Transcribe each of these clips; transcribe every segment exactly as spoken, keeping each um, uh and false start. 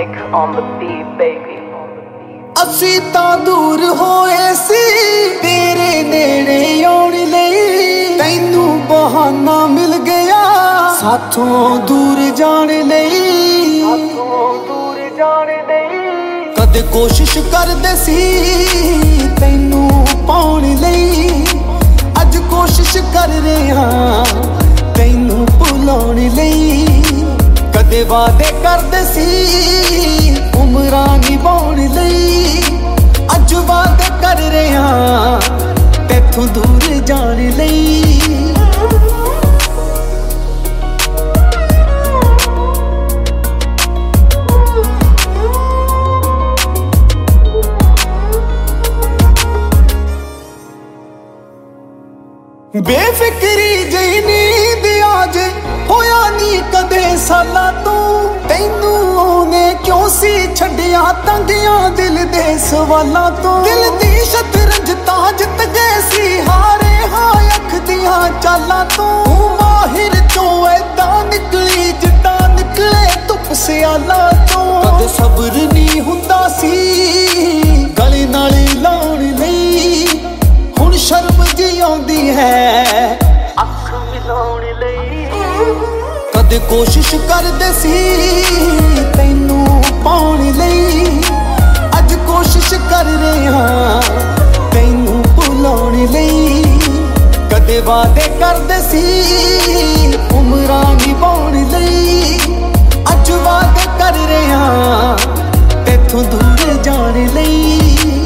Nick on the beat, baby. ਅਸੀਂ ਤਾਂ ਦੂਰ ਹੋਏ ਸੀ ਤੇਰੇ ਨੇੜੇ ਆਉਣ ਲਈ, ਤੈਨੂੰ ਬਹਾਨਾ ਮਿਲ ਗਿਆ ਸਾਥੋਂ ਦੂਰ ਜਾਣ ਲਈ। ਸਾਥੋਂ ਦੂਰ ਜਾਣ ਲਈ ਕਦੇ ਕੋਸ਼ਿਸ਼ ਕਰਦੇ ਸੀ ਤੈਨੂੰ ਪਾਉਣ ਲਈ, ਅੱਜ ਕੋਸ਼ਿਸ਼ ਕਰ ਰਹੇ ਹਾਂ ਤੈਨੂੰ ਭੁਲਾਉਣ ਲਈ। ਕਦੇ ਵਾਅਦੇ ਕਰਦੇ ਸੀ ਉਮਰਾਂ ਨਿਭਾਉਣ ਲਈ, ਅੱਜ ਵਾਅਦੇ ਕਰ ਰਹੇ ਹਾਂ ਤੈਥੋਂ ਦੂਰ ਜਾਣ ਲਈ। ਬੇਫਿਕਰੀ ਜਿਹੀ ਨੀਂਦ ਆਜ ਹੋਇਆ ਨੀ ਕਦੇ ਸਾਲਾਂ ਤੋਂ, ਤੈਨੂੰ ਉਹਨੇ ਕਿਉਂ ਸੀ ਛੱਡਿਆ ਤੰਗਿਆਂ ਦਿਲ ਦੇ ਸਵਾਲਾਂ ਤੋਂ। ਦਿਲ ਦੀ ਸ਼ਤਰੰਜ ਤਾਂ ਜਿੱਤ ਗਏ ਸੀ ਹਾਰੇ ਹਾਂ ਅੱਖ ਦੀਆਂ ਚਾਲਾਂ ਤੋਂ। ਤੂੰ ਮਾਹਿਰ ਚੋਂ ਏਦਾਂ ਨਿਕਲੀ ਜਿੱਦਾਂ ਨਿਕਲੇ ਧੁੱਪ ਸਿਆਲਾਂ ਤੋਂ। ਕਦੇ ਸਬਰ ਨਹੀਂ ਹੁੰਦਾ ਸੀ ਗਲੇ ਨਾਲ ਲਾਉਣ ਲਈ, ਹੁਣ ਸ਼ਰਮ ਜਿਹੀ ਆਉਂਦੀ ਹੈ ਅੱਖ ਮਿਲਾਉਣ ਲਈ। ਕਦੇ ਕੋਸ਼ਿਸ਼ ਕਰਦੇ ਸੀ ਤੈਨੂੰ ਪਾਉਣ ਲਈ, ਅੱਜ ਕੋਸ਼ਿਸ਼ ਕਰ ਰਹੇ ਹਾਂ ਤੈਨੂੰ ਭੁਲਾਉਣ ਲਈ। ਕਦੇ ਵਾਅਦੇ ਕਰਦੇ ਸੀ ਉਮਰਾਂ ਨਿਭਾਉਣ ਲਈ, ਅੱਜ ਵਾਅਦੇ ਕਰ ਰਹੇ ਹਾਂ ਤੈਥੋਂ ਦੂਰ ਜਾਣ ਲਈ।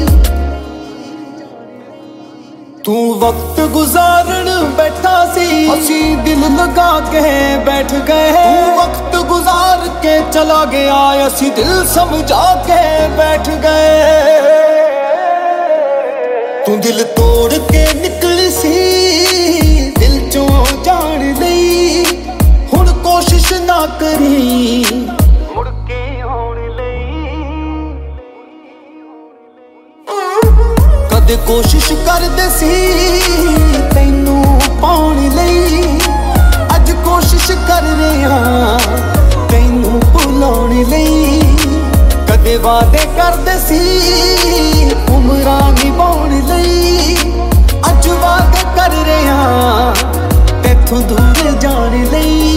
ਤੂੰ ਵਕਤ ਗੁਜ਼ਾਰਨ ਬੈਠਾ ਸੀ ਅਸੀਂ ਦਿਲ ਲਗਾ ਕੇ ਬੈਠ ਗਏ। ਤੂੰ ਵਕਤ ਗੁਜ਼ਾਰ ਕੇ ਚਲਾ ਗਿਆ ਅਸੀਂ ਦਿਲ ਸਮਝਾ ਕੇ ਬੈਠ ਗਏ। ਤੂੰ ਦਿਲ ਤੋੜ ਕੇ ਨਿਕਲੀ ਸੀ ਦਿਲ ਚੋਂ ਜਾਣ ਲਈ, ਹੁਣ ਕੋਸ਼ਿਸ਼ ਨਾ ਕਰੀ ਮੁੜ ਕੇ ਆਉਣ ਲਈ। ਕਦੇ ਕੋਸ਼ਿਸ਼ ਕਰਦੇ ਸੀ ਤੈਨੂੰ ਪਾਉਣ ਲਈ, ਅੱਜ ਕੋਸ਼ਿਸ਼ ਕਰ ਰਹੇ ਹਾਂ ਤੈਨੂੰ ਭੁਲਾਉਣ ਲਈ। ਕਦੇ ਵਾਅਦੇ ਕਰਦੇ ਸੀ ਉਮਰਾਂ ਨਿਭਾਉਣ ਲਈ, ਅੱਜ ਵਾਅਦੇ ਕਰ ਰਹੇ ਹਾਂ ਤੈਥੋਂ ਦੂਰ ਜਾਣ ਲਈ।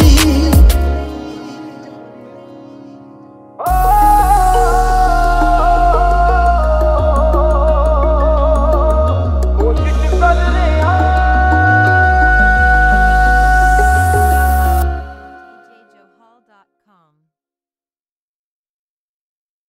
D J Johal dot com